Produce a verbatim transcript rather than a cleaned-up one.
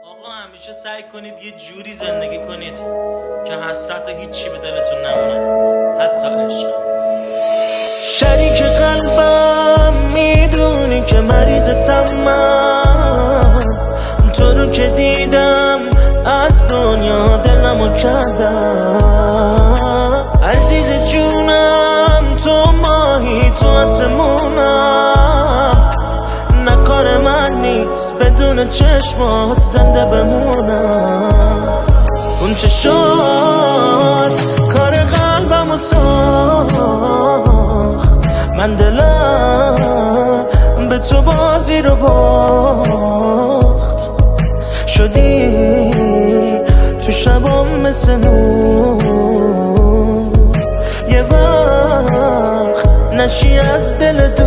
آقا همیشه سعی کنید یه جوری زندگی کنید که حسرت و هیچی به دلتون نمونه، حتی عشق. شریک قلبم میدونی که مریضتم من، تو رو که دیدم از دنیا دلمو کردم. عزیز جونم تو ماهی تو آسمونم، نکار من نیست بدون چشمات زنده بمونم. اون چشات کار قلبمو ساخت، من دلم به تو بازی رو باخت. شدی تو شبام مثل نور، یه وقت نشی از دل دور.